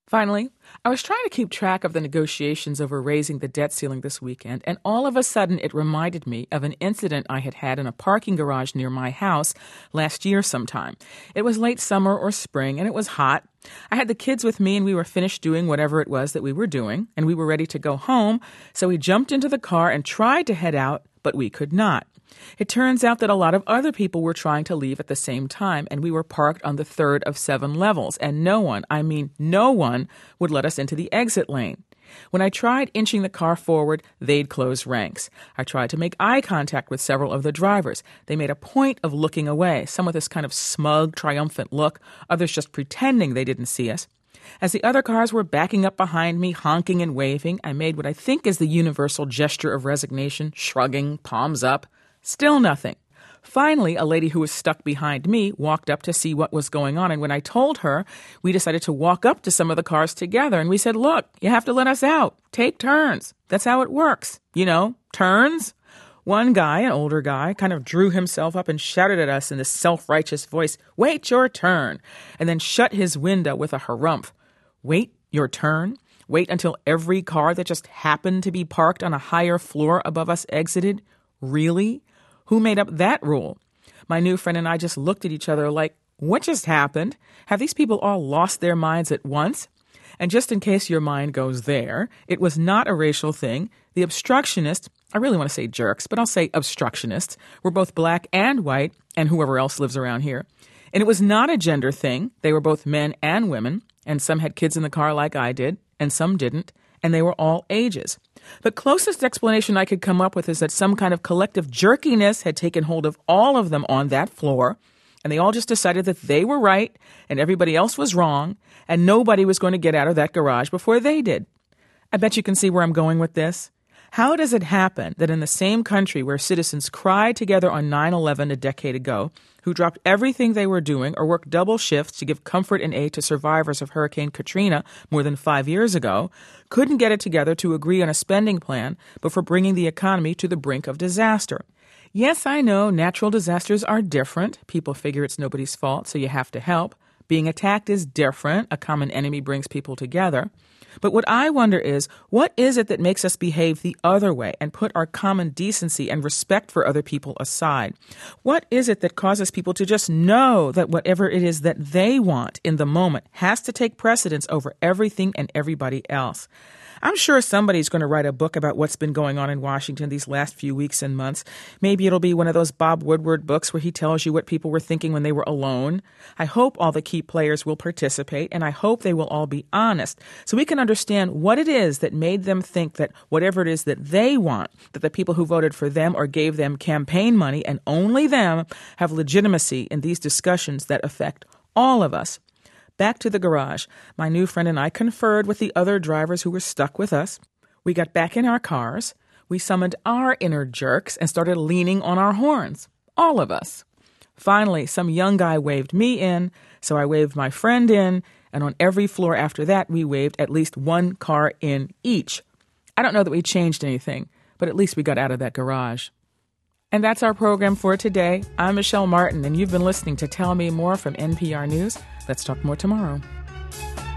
Finally, I was trying to keep track of the negotiations over raising the debt ceiling this weekend, and all of a sudden it reminded me of an incident I had had in a parking garage near my house last year sometime. It was late summer or spring, and it was hot. I had the kids with me, and we were finished doing whatever it was that we were doing, and we were ready to go home, so we jumped into the car and tried to head out, but we could not. It turns out that a lot of other people were trying to leave at the same time, and we were parked on the third of 7 levels, and no one would let us into the exit lane. When I tried inching the car forward, they'd close ranks. I tried to make eye contact with several of the drivers. They made a point of looking away, some with this kind of smug, triumphant look, others just pretending they didn't see us. As the other cars were backing up behind me, honking and waving, I made what I think is the universal gesture of resignation, shrugging, palms up. Still nothing. Finally, a lady who was stuck behind me walked up to see what was going on, and when I told her, we decided to walk up to some of the cars together, and we said, look, you have to let us out. Take turns. That's how it works. You know, turns. One guy, an older guy, kind of drew himself up and shouted at us in this self-righteous voice, wait your turn, and then shut his window with a harumph. Wait your turn? Wait until every car that just happened to be parked on a higher floor above us exited? Really? Who made up that rule? My new friend and I just looked at each other like, what just happened? Have these people all lost their minds at once? And just in case your mind goes there, it was not a racial thing. The obstructionists, I really want to say jerks, but I'll say obstructionists, were both black and white, and whoever else lives around here. And it was not a gender thing. They were both men and women, and some had kids in the car like I did, and some didn't, and they were all ages. The closest explanation I could come up with is that some kind of collective jerkiness had taken hold of all of them on that floor, and they all just decided that they were right and everybody else was wrong, and nobody was going to get out of that garage before they did. I bet you can see where I'm going with this. How does it happen that in the same country where citizens cried together on 9/11 a decade ago, who dropped everything they were doing or worked double shifts to give comfort and aid to survivors of Hurricane Katrina more than 5 years ago, couldn't get it together to agree on a spending plan before bringing the economy to the brink of disaster? Yes, I know natural disasters are different. People figure it's nobody's fault, so you have to help. Being attacked is different. A common enemy brings people together. But what I wonder is, what is it that makes us behave the other way and put our common decency and respect for other people aside? What is it that causes people to just know that whatever it is that they want in the moment has to take precedence over everything and everybody else? I'm sure somebody's going to write a book about what's been going on in Washington these last few weeks and months. Maybe it'll be one of those Bob Woodward books where he tells you what people were thinking when they were alone. I hope all the key players will participate, and I hope they will all be honest so we can understand what it is that made them think that whatever it is that they want, that the people who voted for them or gave them campaign money, and only them, have legitimacy in these discussions that affect all of us. Back to the garage. My new friend and I conferred with the other drivers who were stuck with us. We got back in our cars. We summoned our inner jerks and started leaning on our horns. All of us. Finally, some young guy waved me in, so I waved my friend in, and on every floor after that, we waved at least one car in each. I don't know that we changed anything, but at least we got out of that garage. And that's our program for today. I'm Michelle Martin, and you've been listening to Tell Me More from NPR News. Let's talk more tomorrow.